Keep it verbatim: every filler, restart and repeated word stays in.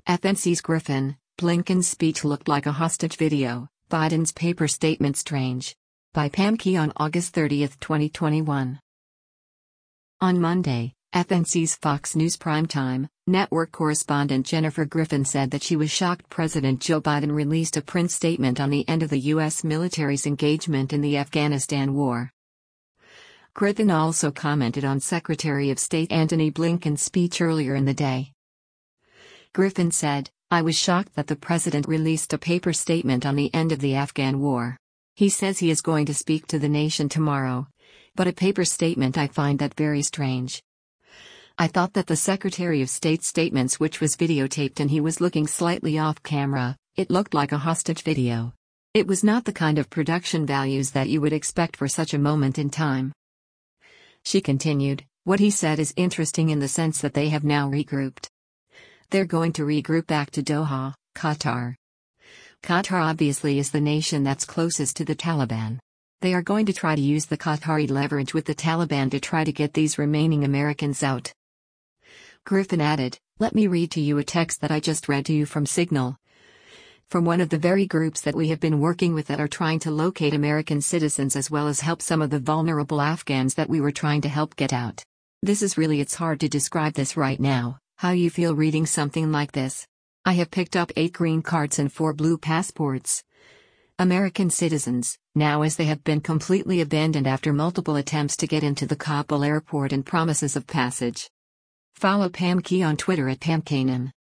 F N C's Griffin, Blinken's speech looked like a hostage video, Biden's paper statement strange. By Pam Key on August thirtieth, twenty twenty-one. On Monday, F N C's Fox News Primetime Network correspondent Jennifer Griffin said that she was shocked President Joe Biden released a print statement on the end of the U S military's engagement in the Afghanistan war. Griffin also commented on Secretary of State Antony Blinken's speech earlier in the day. Griffin said, "I was shocked that the president released a paper statement on the end of the Afghan war. He says he is going to speak to the nation tomorrow. But a paper statement, I find that very strange. I thought that the Secretary of State's statements, which was videotaped and he was looking slightly off camera, it looked like a hostage video. It was not the kind of production values that you would expect for such a moment in time." She continued, "What he said is interesting in the sense that they have now regrouped. They're going to regroup back to Doha, Qatar. Qatar obviously is the nation that's closest to the Taliban. They are going to try to use the Qatari leverage with the Taliban to try to get these remaining Americans out." Griffin added, "Let me read to you a text that I just read to you from Signal. From one of the very groups that we have been working with that are trying to locate American citizens as well as help some of the vulnerable Afghans that we were trying to help get out. This is really, it's hard to describe this right now, how you feel reading something like this. I have picked up eight green cards and four blue passports. American citizens, now as they have been completely abandoned after multiple attempts to get into the Kabul airport and promises of passage." Follow Pam Key on Twitter at Pam Kanan.